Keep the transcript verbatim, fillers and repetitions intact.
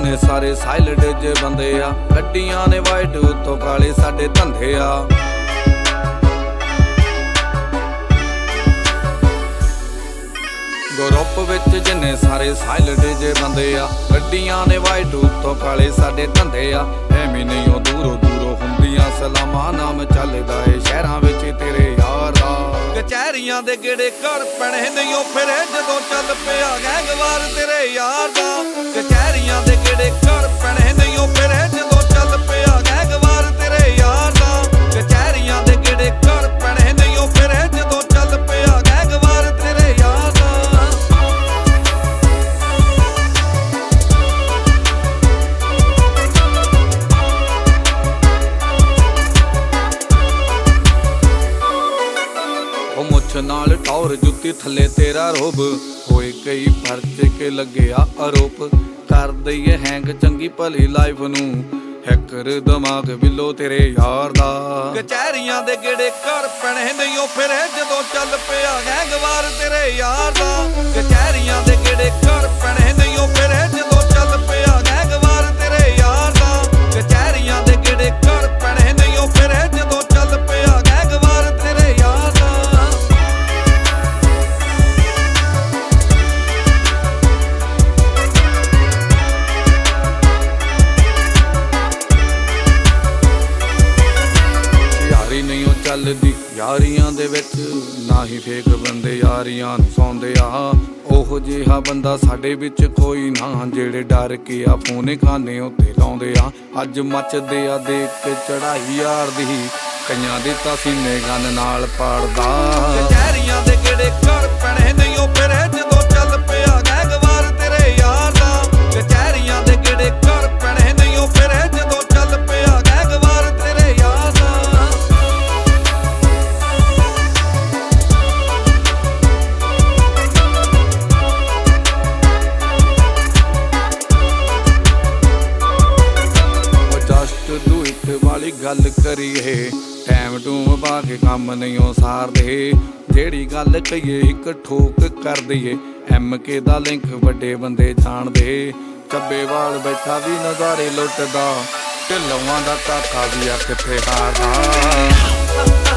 जिन्ने सारे साइलेंट जे बंदे आ, गड्डियां ने वाइट उत्तों काले साडे धंधे आ। ग्रुप विच जिन्ने सारे साइलेंट जे बंदे आ, गड्डियां ने वाइट उत्तों काले साडे धंधे आ। एवें नहीं ओ दूरों दूरों हुंदियां सलामां, नाम चलदा ए शहरां विच तेरे यार दा। कचहरियां दे गेड़े घर पैणे नहीं ओ फिरे जदों चल पिया गैंगवार तेरे यार दा। कचहरियां दे गेड़े घर पैणे नहीं ओ फिरे जदों चल पिया गैंगवार तेरे यार दा। कचहरियां दे गेड़े घर पैणे नहीं ओ फिरे जदों चल पिया गैंगवार तेरे यार दा। मुछ नाल टौर जुत्ती थले तेरा रोब, होए कई परचे के लगे आ आरोप। कर दईए हैंग चंगी भली लाइफ नू, हैकर दिमाग बिलो तेरे यार दा। कचहरियां दे गेड़े घर पैणे नहीं ओ फिरे जदों चल पिया गैंगवार तेरे यार दा। कचहरियां दे गेड़े घर पैणे नहीं ओ फिरे जदों चल पिया गैंगवार तेरे यार दा। कचहरियां दे गेड़े घर पैणे नहीं ओ फिरे जदों चल पिया गैंगवार तेरे यार दा। चलदी यारियां दे विच ना ही फेक बंदे यारियां सौंदे आ। ओहो जिहा बंदा साडे विच कोई ना, जेड़े डर के आ फोने खाने उत्ते लाउंदे आ। अज मचदे आ देख के चढ़ाई यार दी, कईयां दे तां सीने गन नाल पाड़दा। कचहरियां दे गेड़े घर पैणे नहीं ओ फिरे जदों चल पिया गैंगवार तेरे यार दा। कचहरियां दे गेड़े घर पैणे नहीं ओ फिरे जदों चल पिया गैंगवार तेरे यार दा। वाली गल करिए टैम टूम पा के कम नहीं हो सारदे। जेड़ी गल कहिए एक ठोक कर दईए, एम के दा लिंक वड्डे बंदे जाणदे। चब्बे वाल बैठा भी नज़ारे लुटदा, ढिल्लों दा काका भी आ किथे हारदा।